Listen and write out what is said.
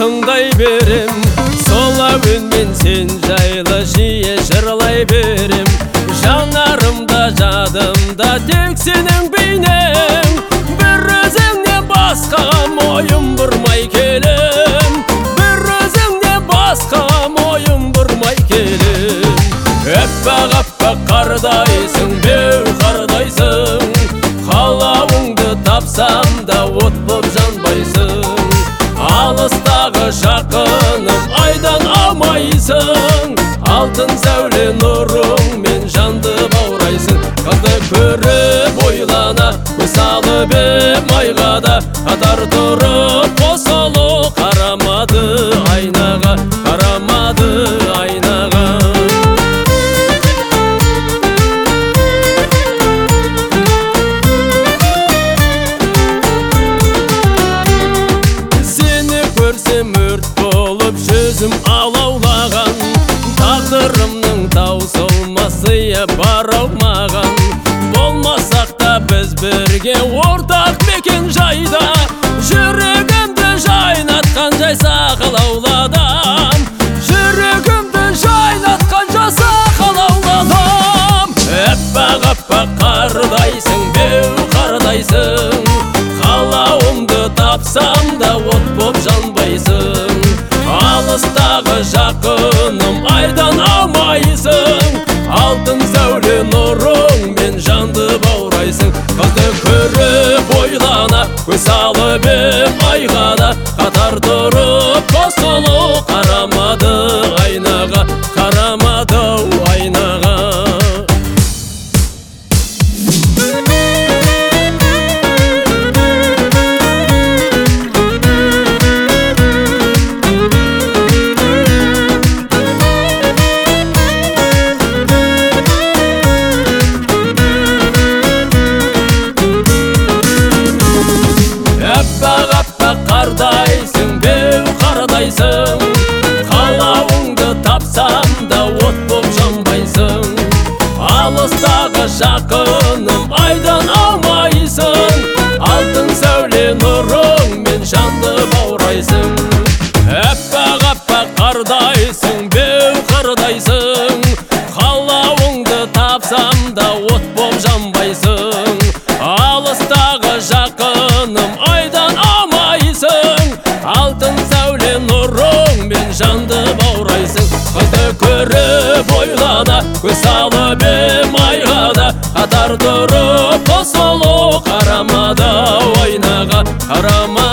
тыңдай берем, сол әуенмен сен жайлы жиі жырлай берем. Жанарымда жадымда тек сенің бейнең, бір өзіңнен басқа мойын бұрмай келем, бір өзіңнен басқа мойын бұрмай келем. Әппақ-әппақ қардайсың, беу қардайсың, қалауыңды тапсам да от боп жанбайсың. Алыстағы жақыным айдан аумайсың, алтын сәуле нұрыңмен жанды баурайсың. Қызды көріп ойлана, көз салып ем айға да, қатар тұрып қосылу қарамады айнаға, қарамады айнаға. Сені көрсем өрт болып жүзім алаулаған, тағдырымның таусылмасы бар аумаған. Болмасақ та біз бірге ортақ мекен жайда, жүрегімді жайнатқан жайсақал ауладам, жүрегімді жайнатқан жайсақал ауладам. Әппақ-әппақ қардайсың, беу қардайсың, қалауымды тапсам да от боп жанбайсың. Алыстағы жақыным айдан аумайсың, алтын сәуле нұрыңмен жанды баурайсың. Қызды көріп ойлана, көз салып ем айға да, қатар тұрып қосылу қарамады айнаға, қарамады айнаға. Әппақ-әппақ қардайсың, беу қардайсың, қалауыңды тапсам да от боп жанбайсың. Алыстағы жақыным айдан аумайсың, алтын сәуле нұрыңмен жанды баурайсың. Әппақ-әппақ қардайсың, беу қардайсың, қалауыңды тапсам да от боп жанбайсың. Алыстағы жақыным айдан аумайсың, алтын сәуле нұрыңмен жанды баурайсың. Қызды көріп ойлана, көз салып ем айға да, қатар тұрып қосылу қарамады айнаға, қарамады